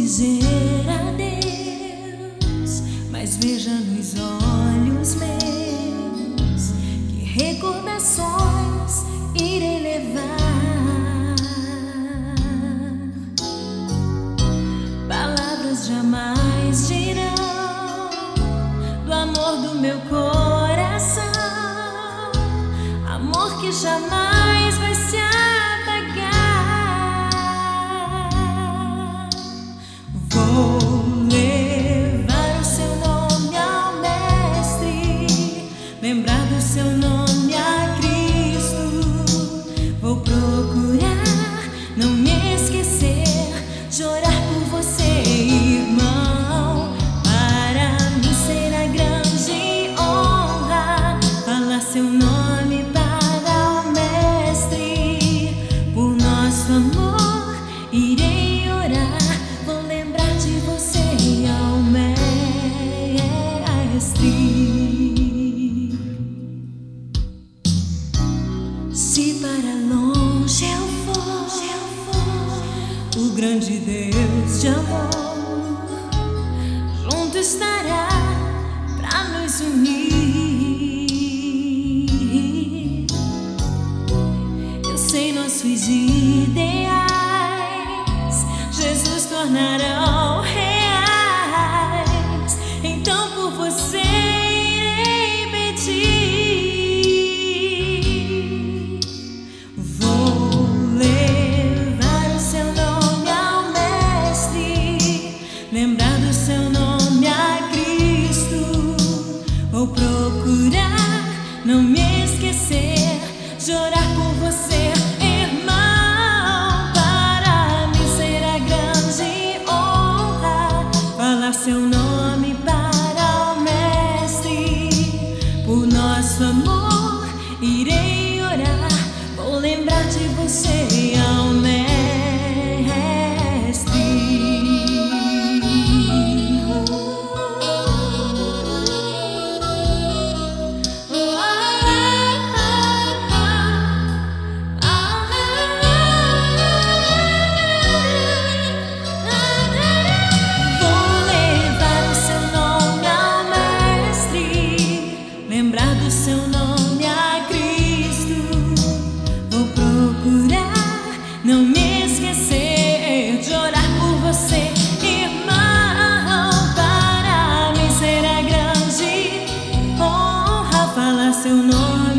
dizer adeus, mas veja nos olhos meus que recordações irei levar. Palavras jamais dirão do amor do meu coração, amor que jamais vai se apagar. Vou levar o seu nome ao Mestre, lembrar do seu nome a Cristo. Vou procurar não me esquecer de orar por você, irmão. Para mim será grande honra falar seu nome para o Mestre. Por nosso amor irei orar, vou lembrar de você ao Mestre. Se para longe eu for, o grande Deus de amor junto estará pra nos unir. Eu sei nossos ideais Jesus tornarão reais, então por você irei pedir. Vou levar o seu nome ao Mestre, lembrar do seu nome a Cristo. Vou procurar não me esquecer de orar por você, irmão. Para mim será grande honra falar seu nome para o Mestre. Por nosso amor irei orar, vou lembrar de você ao Mestre. Lembrar do seu nome a Cristo. Vou procurar não me esquecer de orar por você, irmão. Para mim será grande honra falar seu nome